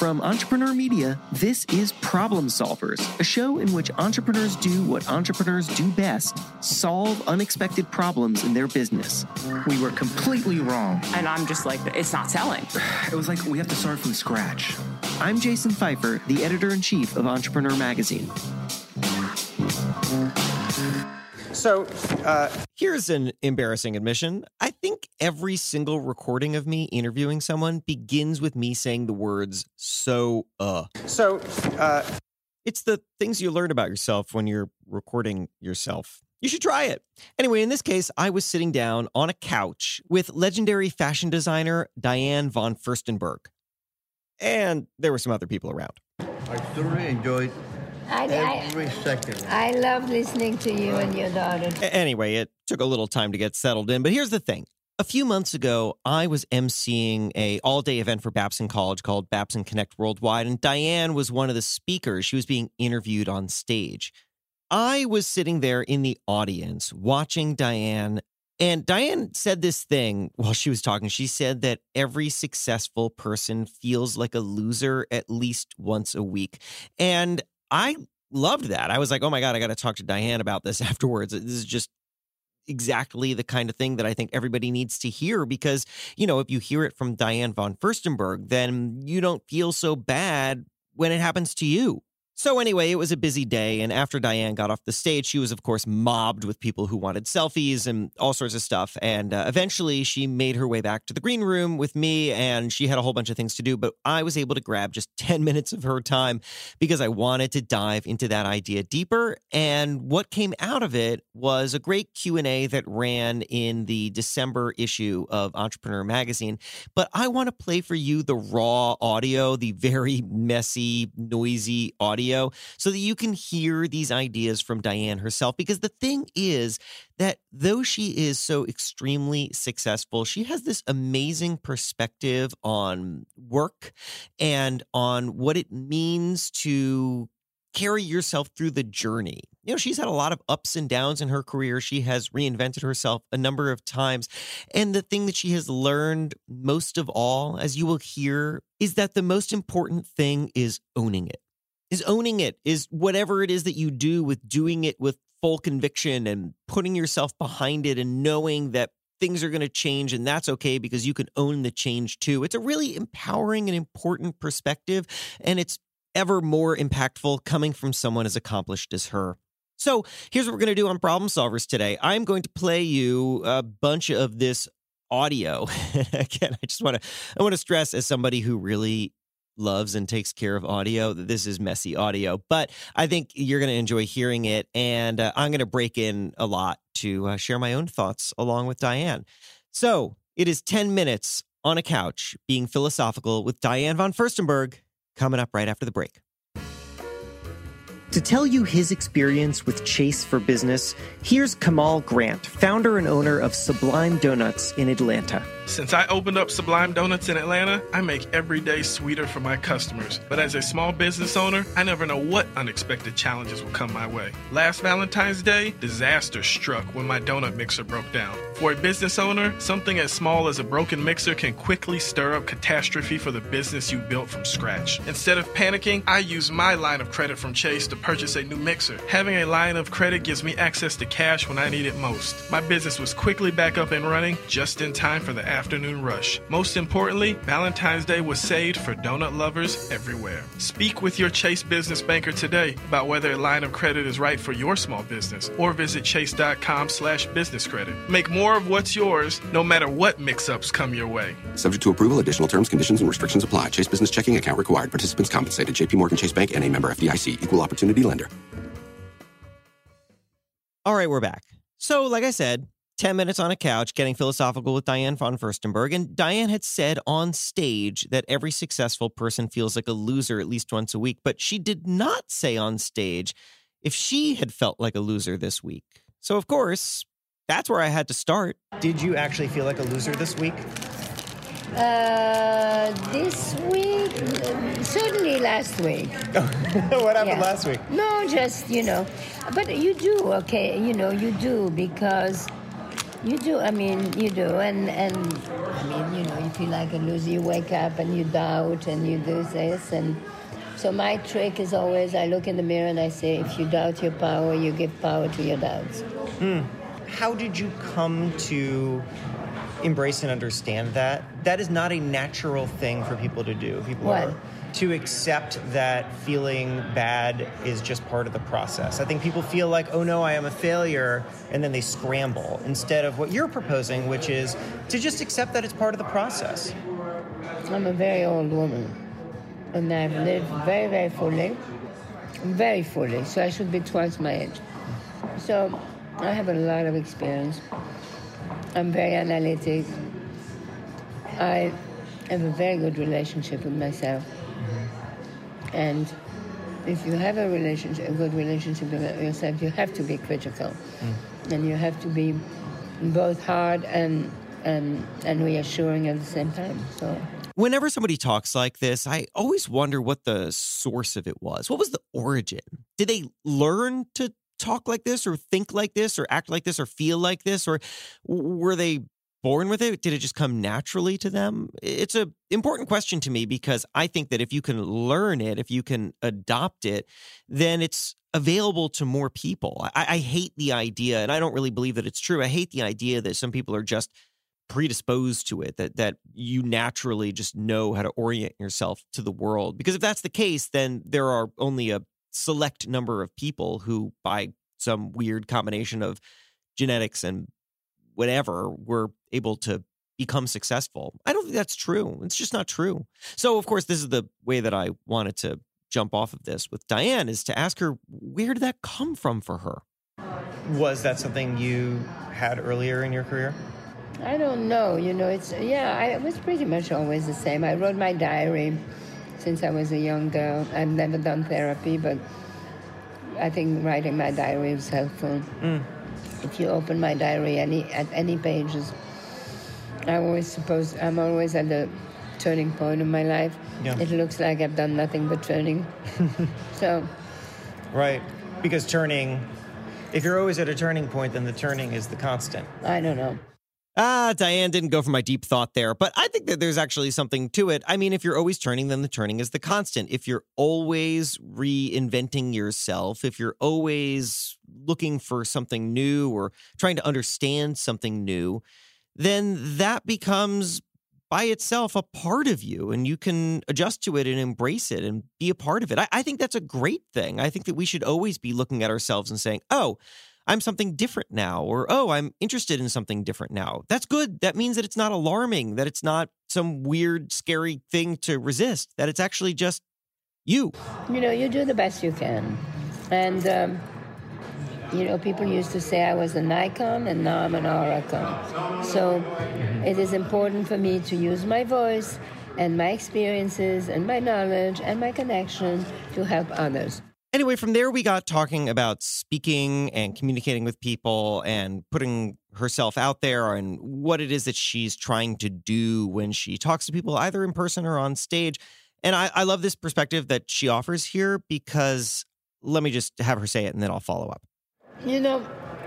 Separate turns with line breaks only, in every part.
From Entrepreneur Media, this is Problem Solvers, a show in which entrepreneurs do what entrepreneurs do best: solve unexpected problems in their business.
We were completely wrong.
And I'm just like, it's not selling.
It was like we have to start from scratch.
I'm Jason Pfeiffer, the editor-in-chief of Entrepreneur Magazine.
So, here's an embarrassing admission. I think every single recording of me interviewing someone begins with me saying the words, It's the things you learn about yourself when you're recording yourself. You should try it. Anyway, in this case, I was sitting down on a couch with legendary fashion designer Diane von Furstenberg. And there were some other people around.
I thoroughly enjoyed every second.
I love listening to you and your daughter.
Anyway, it took a little time to get settled in, but here's the thing. A few months ago, I was emceeing a all-day event for Babson College called Babson Connect Worldwide, and Diane was one of the speakers. She was being interviewed on stage. I was sitting there in the audience watching Diane, and Diane said this thing while she was talking. She said that every successful person feels like a loser at least once a week. And I loved that. I was like, oh my God, I got to talk to Diane about this afterwards. This is just exactly the kind of thing that I think everybody needs to hear because, you know, if you hear it from Diane von Furstenberg, then you don't feel so bad when it happens to you. So anyway, it was a busy day, and after Diane got off the stage, she was, of course, mobbed with people who wanted selfies and all sorts of stuff, and eventually she made her way back to the green room with me, and she had a whole bunch of things to do, but I was able to grab just 10 minutes of her time because I wanted to dive into that idea deeper, and what came out of it was a great Q&A that ran in the December issue of Entrepreneur Magazine, but I want to play for you the raw audio, the very messy, noisy audio, so that you can hear these ideas from Diane herself. Because the thing is that though she is so extremely successful, she has this amazing perspective on work and on what it means to carry yourself through the journey. You know, she's had a lot of ups and downs in her career. She has reinvented herself a number of times. And the thing that she has learned most of all, as you will hear, is that the most important thing is owning it. Is whatever it is that you do, with doing it with full conviction and putting yourself behind it and knowing that things are going to change and that's okay because you can own the change too. It's a really empowering and important perspective, and it's ever more impactful coming from someone as accomplished as her. So here's what we're going to do on Problem Solvers today. I'm going to play you a bunch of this audio. Again, I want to stress, as somebody who really loves and takes care of audio, that this is messy audio, but I think you're going to enjoy hearing it, and I'm going to break in a lot to share my own thoughts along with Diane. So it is 10 minutes on a couch being philosophical with Diane von Furstenberg, coming up right after the break.
To tell you his experience with Chase for Business, here's Kamal Grant, founder and owner of Sublime Donuts in Atlanta.
Since I opened up Sublime Donuts in Atlanta, I make every day sweeter for my customers. But as a small business owner, I never know what unexpected challenges will come my way. Last Valentine's Day, disaster struck when my donut mixer broke down. For a business owner, something as small as a broken mixer can quickly stir up catastrophe for the business you built from scratch. Instead of panicking, I use my line of credit from Chase to purchase a new mixer. Having a line of credit gives me access to cash when I need it most. My business was quickly back up and running just in time for the afternoon rush. Most importantly, Valentine's Day was saved for donut lovers everywhere. Speak with your Chase business banker today about whether a line of credit is right for your small business, or visit chase.com/business credit. Make more of what's yours, no matter what mix-ups come your way.
Subject to approval, additional terms, conditions, and restrictions apply. Chase Business Checking account required. Participants compensated. J.P. Morgan Chase Bank, N.A. member FDIC. Equal opportunity lender.
All right, we're back. So, like I said, 10 minutes on a couch getting philosophical with Diane von Furstenberg. And Diane had said on stage that every successful person feels like a loser at least once a week. But she did not say on stage if she had felt like a loser this week. So, of course, that's where I had to start.
Did you actually feel like a loser this week?
This week, certainly last week.
What happened last week?
No, just, but you do, okay, you do, because You do. I mean, you do. And I mean, you know, you feel like a loser. You wake up and you doubt and you do this. And so my trick is always I look in the mirror and I say, if you doubt your power, you give power to your doubts.
How did you come to embrace and understand that? That is not a natural thing for people to do. People
What?
are to accept that feeling bad is just part of the process. I think people feel like, oh no, I am a failure, and then they scramble, instead of what you're proposing, which is to just accept that it's part of the process.
I'm a very old woman, and I've lived very, very fully, so I should be twice my age. So I have a lot of experience. I'm very analytic. I have a very good relationship with myself. And if you have a good relationship with yourself, you have to be critical. And you have to be both hard and reassuring at the same time. So
Whenever somebody talks like this, I always wonder what the source of it was. What was the origin? Did they learn to talk like this or think like this or act like this or feel like this? Or were they born with it? Did it just come naturally to them? It's an important question to me because I think that if you can learn it, if you can adopt it, then it's available to more people. I hate the idea, and I don't really believe that it's true. I hate the idea that some people are just predisposed to it, that you naturally just know how to orient yourself to the world. Because if that's the case, then there are only a select number of people who, by some weird combination of genetics and whatever, were able to become successful. I don't think that's true. It's just not true. So, of course, this is the way that I wanted to jump off of this with Diane, is to ask her, where did that come from for her?
Was that something you had earlier in your career?
I don't know. You know, it was pretty much always the same. I wrote my diary since I was a young girl. I've never done therapy, but I think writing my diary was helpful. If you open my diary at any pages, I'm always at the turning point of my life. Yeah. It looks like I've done nothing but turning. So,
right, because turning, if you're always at a turning point, then the turning is the constant.
I don't know.
Diane didn't go for my deep thought there, but I think that there's actually something to it. I mean, if you're always turning, then the turning is the constant. If you're always reinventing yourself, if you're always looking for something new or trying to understand something new, then that becomes by itself a part of you, and you can adjust to it and embrace it and be a part of it. I think that's a great thing. I think that we should always be looking at ourselves and saying, oh, I'm something different now, or, oh, I'm interested in something different now. That's good. That means that it's not alarming, that it's not some weird, scary thing to resist, that it's actually just you.
You know, you do the best you can. And, you know, people used to say I was an icon, and now I'm an oricon. So it is important for me to use my voice and my experiences and my knowledge and my connection to help others.
Anyway, from there, we got talking about speaking and communicating with people and putting herself out there and what it is that she's trying to do when she talks to people, either in person or on stage. And I love this perspective that she offers here, because let me just have her say it and then I'll follow up.
You know,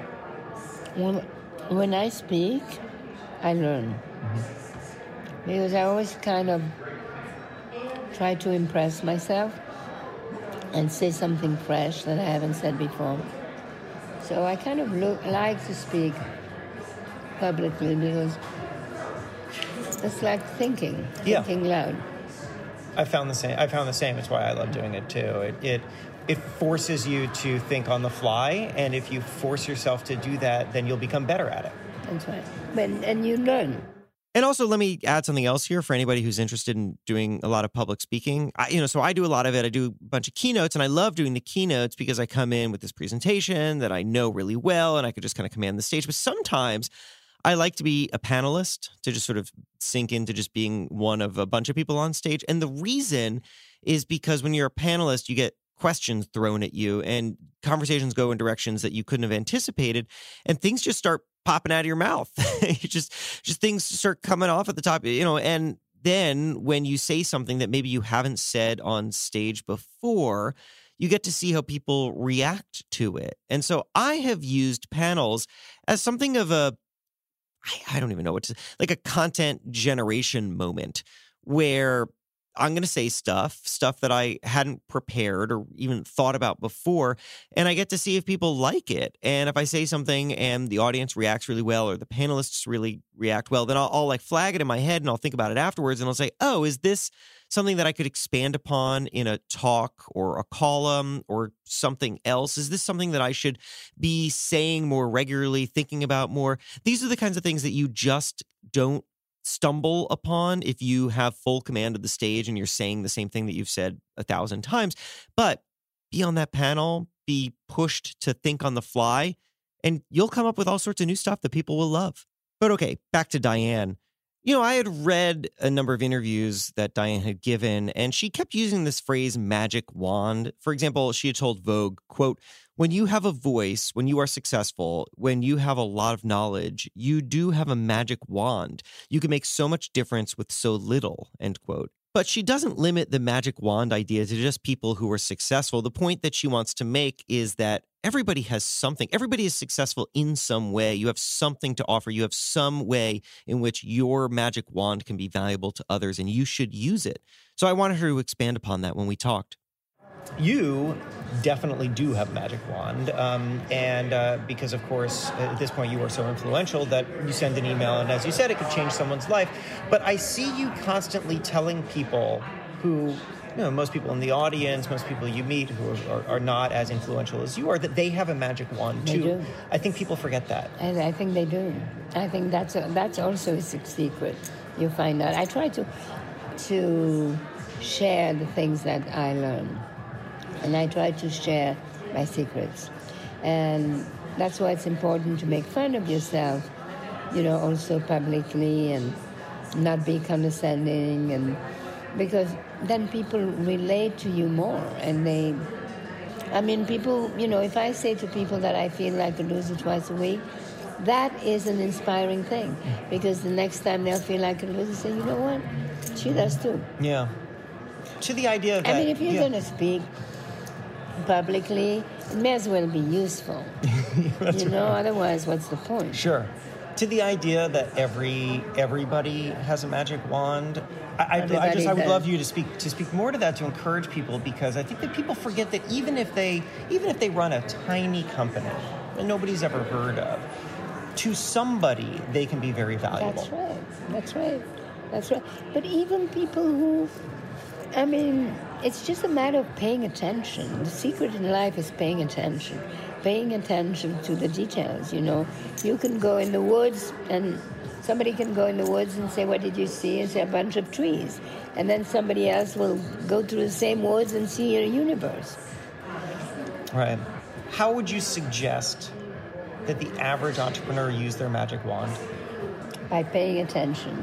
when I speak, I learn. Because I always kind of try to impress myself and say something fresh that I haven't said before. So I kind of like to speak publicly because it's like thinking loud.
I found the same. It's why I love doing it too. It forces you to think on the fly, and if you force yourself to do that, then you'll become better at it.
That's right. And you learn.
And also, let me add something else here for anybody who's interested in doing a lot of public speaking. So I do a lot of it. I do a bunch of keynotes, and I love doing the keynotes because I come in with this presentation that I know really well, and I could just kind of command the stage. But sometimes I like to be a panelist, to just sort of sink into just being one of a bunch of people on stage. And the reason is because when you're a panelist, you get questions thrown at you, and conversations go in directions that you couldn't have anticipated, and things just start popping out of your mouth. just things start coming off at the top, and then when you say something that maybe you haven't said on stage before, you get to see how people react to it. And so I have used panels as something of a I don't even know what to, like a content generation moment where I'm going to say stuff that I hadn't prepared or even thought about before, and I get to see if people like it. And if I say something and the audience reacts really well or the panelists really react well, then I'll like flag it in my head and I'll think about it afterwards and I'll say, oh, is this something that I could expand upon in a talk or a column or something else? Is this something that I should be saying more regularly, thinking about more? These are the kinds of things that you just don't stumble upon if you have full command of the stage and you're saying the same thing that you've said 1,000 times. But be on that panel, be pushed to think on the fly, and you'll come up with all sorts of new stuff that people will love. But okay, back to Diane. You know, I had read a number of interviews that Diane had given, and she kept using this phrase magic wand. For example, she had told Vogue, quote, when you have a voice, when you are successful, when you have a lot of knowledge, you do have a magic wand. You can make so much difference with so little, end quote. But she doesn't limit the magic wand idea to just people who are successful. The point that she wants to make is that everybody has something. Everybody is successful in some way. You have something to offer. You have some way in which your magic wand can be valuable to others, and you should use it. So I wanted her to expand upon that when we talked.
You definitely do have a magic wand, and because, of course, at this point you are so influential that you send an email, and as you said, it could change someone's life. But I see you constantly telling people who, you know, most people in the audience, most people you meet who are not as influential as you are, that they have a magic wand too.
They do.
I think people forget that.
And I think they do. I think that's also a secret. You find out. I try to share the things that I learn. And I try to share my secrets. And that's why it's important to make fun of yourself, you know, also publicly, and not be condescending, and because then people relate to you more. And people, you know, if I say to people that I feel like a loser twice a week, that is an inspiring thing, because the next time they'll feel like a loser, say, you know what, she does too.
Yeah. To the idea that...
I mean, if you're going to speak publicly, it may as well be useful. You know, otherwise, what's the point?
Sure. To the idea that everybody has a magic wand, I would love you to speak more to that, to encourage people, because I think that people forget that even if they run a tiny company that nobody's ever heard of, to somebody they can be very valuable.
That's right. But even people who, I mean, it's just a matter of paying attention. The secret in life is paying attention to the details, you know. You can go in the woods, and somebody can go in the woods and say, what did you see? And say, a bunch of trees. And then somebody else will go through the same woods and see a universe.
Right. How would you suggest that the average entrepreneur use their magic wand?
By paying attention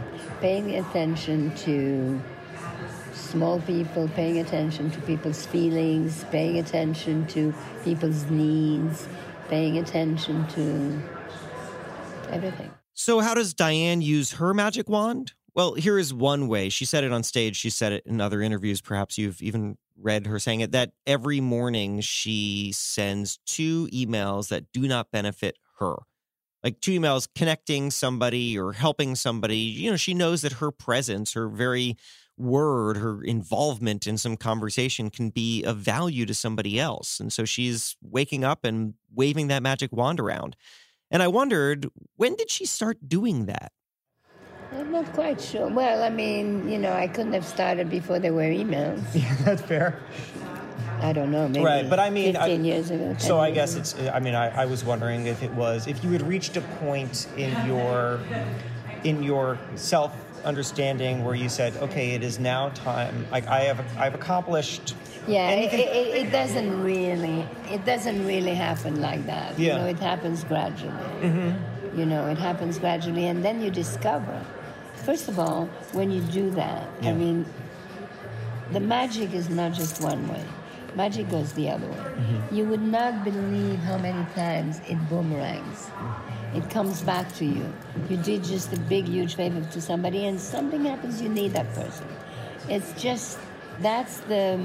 to small people, paying attention to people's feelings, paying attention to people's needs, paying attention to everything.
So how does Diane use her magic wand? Well, here is one way. She said it on stage. She said it in other interviews. Perhaps you've even read her saying it, that every morning she sends 2 emails that do not benefit her. Like 2 emails connecting somebody or helping somebody. You know, she knows that her presence, her very word, her involvement in some conversation can be of value to somebody else. And so she's waking up and waving that magic wand around. And I wondered, when did she start doing that?
I'm not quite sure. Well, I mean, you know, I couldn't have started before there were emails.
Yeah, that's fair.
I don't know, maybe
right, but I mean,
15 years ago.
So I guess it's, I mean, I was wondering if you had reached a point in your self-understanding where you said, okay, it is now time, like I've accomplished anything.
It doesn't really happen like that.
Yeah.
You know, it happens gradually.
Mm-hmm.
You know, it happens gradually, and then you discover, first of all, when you do that, I mean, the magic is not just one way. Magic goes the other way. Mm-hmm. You would not believe how many times it boomerangs. It comes back to you. You did just a big, huge favor to somebody, and something happens, you need that person. It's just, that's the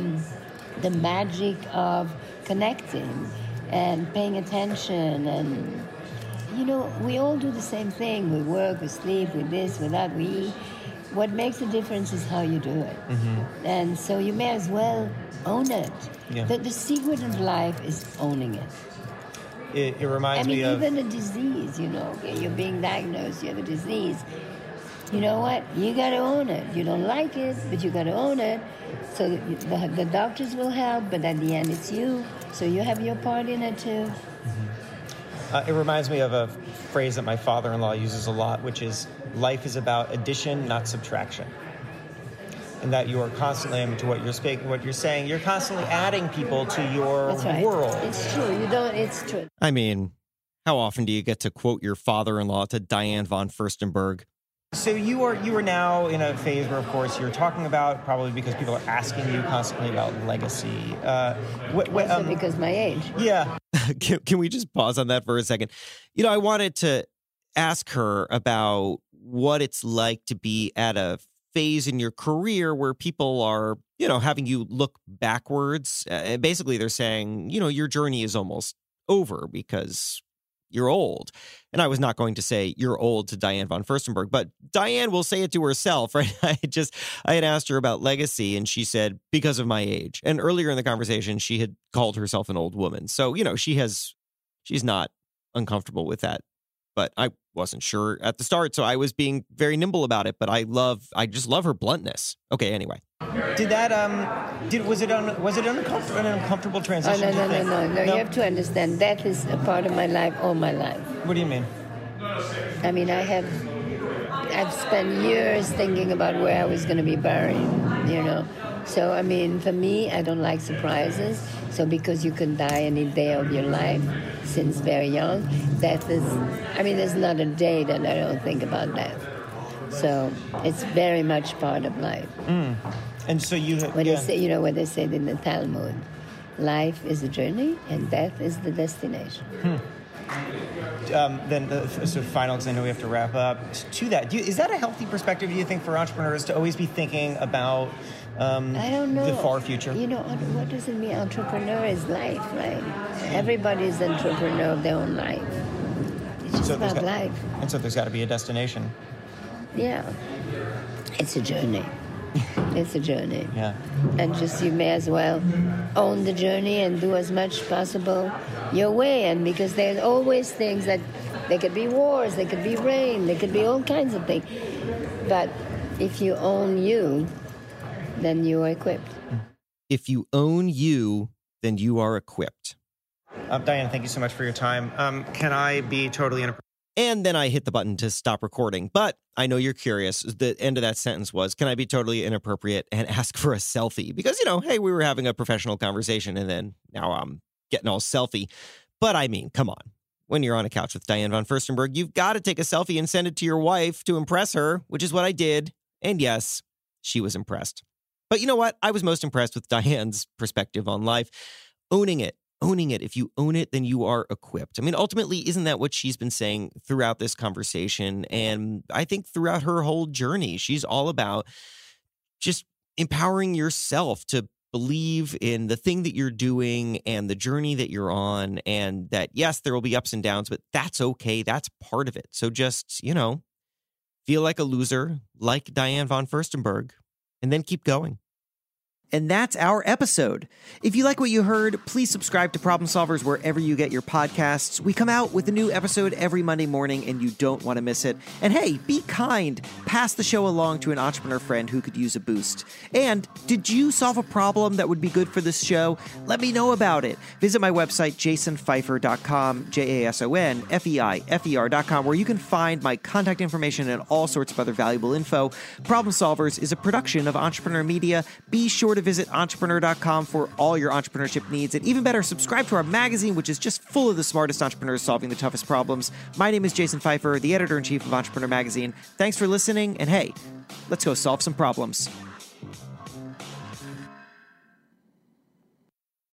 magic of connecting and paying attention and we all do the same thing. We work, we sleep, we this, we that, we eat. What makes the difference is how you do it. Mm-hmm. And so you may as well own it. Yeah. The secret of life is owning it.
It reminds me of...
even a disease, you're being diagnosed, you have a disease. You know what? You got to own it. You don't like it, but you got to own it. So the doctors will help, but at the end it's you. So you have your part in it too.
Mm-hmm. It reminds me of a phrase that my father-in-law uses a lot, which is, life is about addition, not subtraction. And that you are constantly, to what you're saying, you're constantly adding people to your world.
It's true. It's true.
I mean, how often do you get to quote your father-in-law to Diane von Furstenberg?
So you are now in a phase where, of course, you're talking about, probably because people are asking you constantly about legacy.
Also because my age.
Yeah.
Can we just pause on that for a second? I wanted to ask her about what it's like to be at a phase in your career where people are, having you look backwards. Basically, they're saying, your journey is almost over because you're old. And I was not going to say you're old to Diane von Furstenberg, but Diane will say it to herself, right? I had asked her about legacy and she said, because of my age. And earlier in the conversation, she had called herself an old woman. So, she's not uncomfortable with that. But I wasn't sure at the start, so I was being very nimble about it. But I just love her bluntness. Okay, anyway.
Did that was it an uncomfortable transition?
Oh, no. You have to understand that is a part of my life all my life.
What do you mean?
I mean, I've spent years thinking about where I was going to be buried. So I mean, for me, I don't like surprises. So because you can die any day of your life since very young, there's not a day that I don't think about death. So it's very much part of life.
Mm. And so
they say, what they said in the Talmud, life is a journey and death is the destination.
Then the sort of final, because I know we have to wrap up. To that, is that a healthy perspective, do you think, for entrepreneurs to always be thinking about
I don't know.
the far future?
What does it mean? Entrepreneur is life, right? Everybody's an entrepreneur of their own life. It's just about life.
And so there's got to be a destination.
Yeah. It's a journey. It's a journey.
Yeah.
And you may as well own the journey and do as much possible your way. And because there's always things that, there could be wars, there could be rain, there could be all kinds of things. But if you own you, then you are equipped.
If you own you, then you are equipped.
Diane, thank you so much for your time. Can I be totally inappropriate?
And then I hit the button to stop recording. But I know you're curious. The end of that sentence was, can I be totally inappropriate and ask for a selfie? Because, hey, we were having a professional conversation and then now I'm getting all selfie. But I mean, come on. When you're on a couch with Diane von Furstenberg, you've got to take a selfie and send it to your wife to impress her, which is what I did. And yes, she was impressed. But you know what? I was most impressed with Diane's perspective on life. Owning it. If you own it, then you are equipped. I mean, ultimately, isn't that what she's been saying throughout this conversation? And I think throughout her whole journey, she's all about just empowering yourself to believe in the thing that you're doing and the journey that you're on. And that, yes, there will be ups and downs, but that's okay. That's part of it. So just, feel like a loser, like Diane von Furstenberg, and then keep going. And that's our episode. If you like what you heard, please subscribe to Problem Solvers wherever you get your podcasts. We come out with a new episode every Monday morning, and you don't want to miss it. And hey, be kind. Pass the show along to an entrepreneur friend who could use a boost. And did you solve a problem that would be good for this show? Let me know about it. Visit my website, jasonfeifer.com, JasonFeifer.com, where you can find my contact information and all sorts of other valuable info. Problem Solvers is a production of Entrepreneur Media. Be sure to visit entrepreneur.com for all your entrepreneurship needs. And even better, subscribe to our magazine, which is just full of the smartest entrepreneurs solving the toughest problems. My name is Jason Feifer, the editor-in-chief of Entrepreneur Magazine. Thanks for listening, and hey, let's go solve some problems.